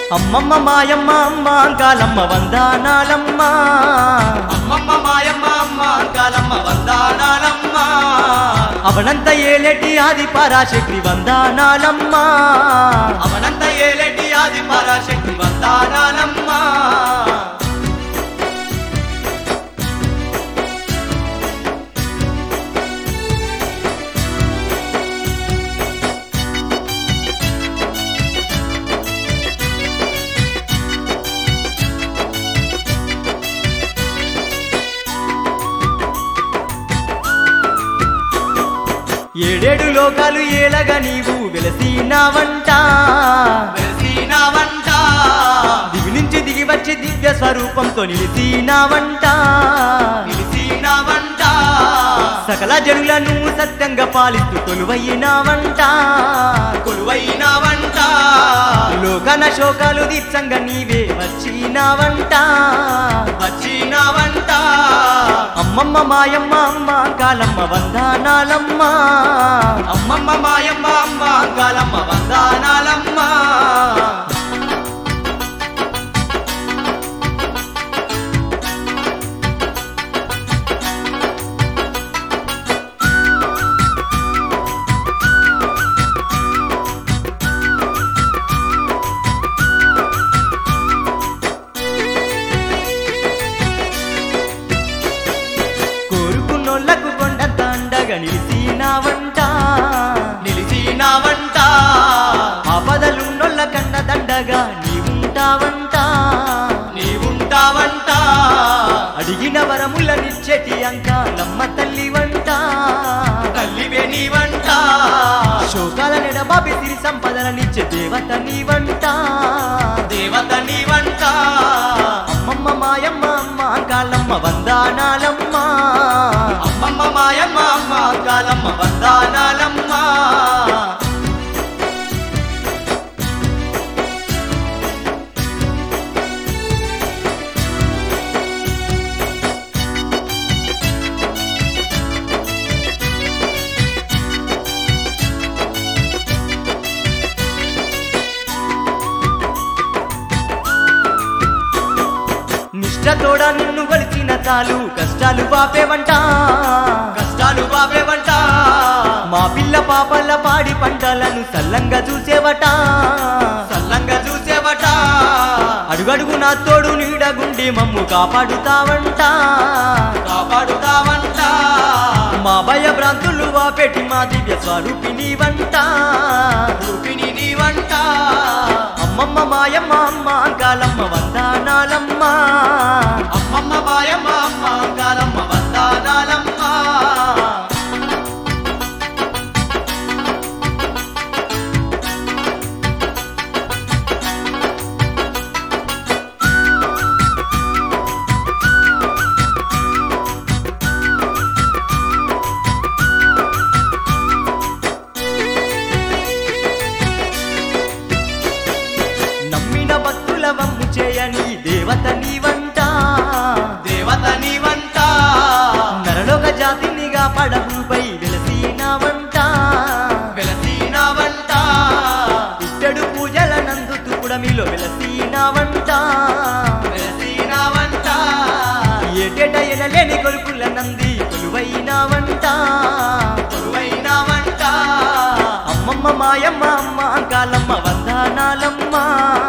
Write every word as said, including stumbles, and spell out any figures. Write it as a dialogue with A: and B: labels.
A: అమ్మమ్మ మాయమ్మ అమ్మ అంకాలమ్మ వందనాలమ్మ
B: అమ్మమ్మ మాయమ్మ అమ్మ అంకాలమ్మ వందనాలమ్మ
A: అవనంత ఏలేటి ఆది పరాశక్తి వందనాలమ్మ
B: అవనంత ఏలేటి ఆది పరాశక్తి వందనాలమ్మ
A: ఏడేడు లోకాలు ఏలగా నీవు వెలసినావంట
B: వెలసినావంట
A: దివి నుంచి దిగి వచ్చి దివ్య స్వరూపంతో నిలిసినావంట
B: నిలిసినావంట
A: సకల జనులను సత్యంగా పాలిస్తూ కొలువైనావంట
B: కొలువైనావంట
A: లోకన శోకాలు దీప్సంగా నీవే వచ్చినావంట
B: వచ్చినావంట
A: అమ్మమ్మ మాయమ్మ అమ్మ కాలమ్మ వందనాలమ్మ
B: అమ్మమ్మ మాయమ్మ అమ్మ అంకాలమ్మ వందనాలమ్మ
A: కోరుకున్నోళ్లకు కొండంత అండగా నిలిసినావంట
B: నిలిసినావంట
A: ఆపదలున్నోళ్ళ కన్న దండగా నీవుంటావంట
B: నీవుంటావంట
A: అడిగిన వరముల నిచ్చెటి అంకాలమ్మ తల్లి వంట
B: తల్లివే నీవంట
A: శోకాల నెడబాబి సిరి సంపదలనిచ్చే దేవత నీవంట
B: దేవత నీవంట
A: అమ్మమ్మ మాయమ్మ అమ్మ కాలమ్మ వందనాలమ్మ
B: అమ్మమ్మ మాయమ్మ అమ్మ అంకాలమ్మ వందనాలమ్మ
A: నిష్టతోడ నిన్ను కొలిచిన తాలు కష్టాలు బాపేవంట
B: కష్టాలు బాబేవంట
A: మా పిల్ల పాపల పాడి పంటలను సల్లంగా చూసేవట
B: సల్లంగా చూసేవట
A: అడుగడుగు నా తోడు నీడగుండి మమ్ము కాపాడుతావంట
B: కాపాడుతావంట
A: మా భయ భ్రాంతులు వాపెట్టి మా దివ్య స్వరూపిణి వంట
B: రూపిణి నీవంట
A: అమ్మమ్మ మాయమ్మ అమ్మ కాలమ్మ వందనాలమ్మ
B: అమ్మమ్మ మాయమ్మ అమ్మ అంకాలమ్మ వందనాలమ్మ
A: నమ్మిన భక్తుల వమ్ము చేయని దేవత నీవంట
B: దేవత నీవంట
A: నరలోక జాతినిగా పడవుపై వెలసినావంట
B: వెలసినావంట
A: ఇట్టడు పూజల నందుతూ పుడమిలో వెలసినావంట
B: వెలసినావంట
A: ఏటేట ఎనలేని కొలుకుల నంది కొలువైనావంట
B: కొలువైనావంట
A: అమ్మమ్మ మాయమ్మ అమ్మ కాలమ్మ వందనాలమ్మ